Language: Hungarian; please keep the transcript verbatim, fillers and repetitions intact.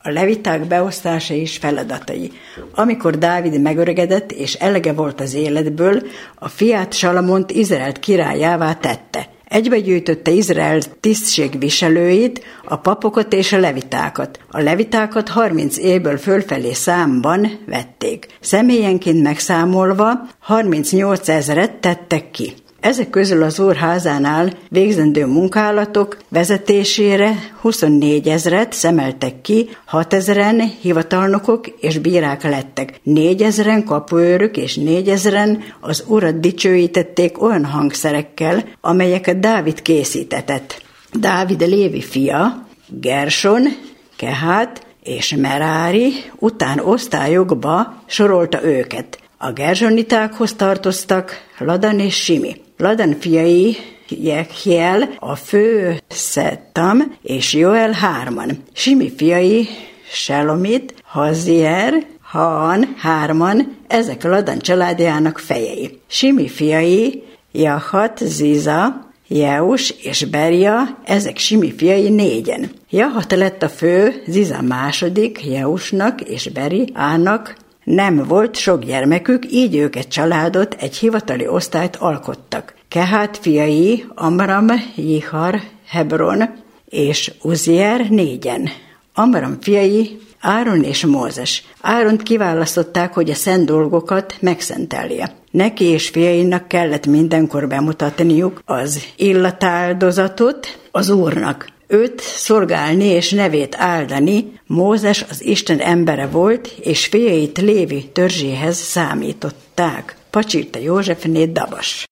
A leviták beosztása és feladatai. Amikor Dávid megöregedett és elege volt az életből, a fiát Salamont Izrael királyává tette. Egybegyűjtötte Izrael tisztségviselőit, a papokat és a levitákat. A levitákat harminc évből fölfelé számban vették. Személyenként megszámolva harmincnyolc ezret tettek ki. Ezek közül az Úr házánál végzendő munkálatok vezetésére huszonnégy ezret szemeltek ki, hatezren hivatalnokok és bírák lettek, négyezren kapuőrök és négyezren az Urat dicsőítették olyan hangszerekkel, amelyeket Dávid készítetett. Dávid Lévi fia, Gerson, Kehát és Merári után osztályokba sorolta őket. A gerzsonitákhoz tartoztak Ladan és Simi. Ladan fiai Jehiel, a fő Szettam és Joel hárman. Simi fiai Selomit, Hazier, Haan hárman, ezek Ladan családjának fejei. Simi fiai Jahat, Ziza, Jeus és Beria, ezek Simi fiai négyen. Jahat lett a fő, Ziza második, Jeusnak és Beriának nem volt sok gyermekük, így őket családot, egy hivatali osztályt alkottak. Kehát fiai Amram, Jihar, Hebron és Uzier négyen. Amram fiai Áron és Mózes. Áront kiválasztották, hogy a szent dolgokat megszentelje. Neki és fiainak kellett mindenkor bemutatniuk az illatáldozatot az Úrnak. Őt szolgálni és nevét áldani. Mózes az Isten embere volt, és fiait Lévi törzséhez számították. Pacsirta Józsefné Dabas.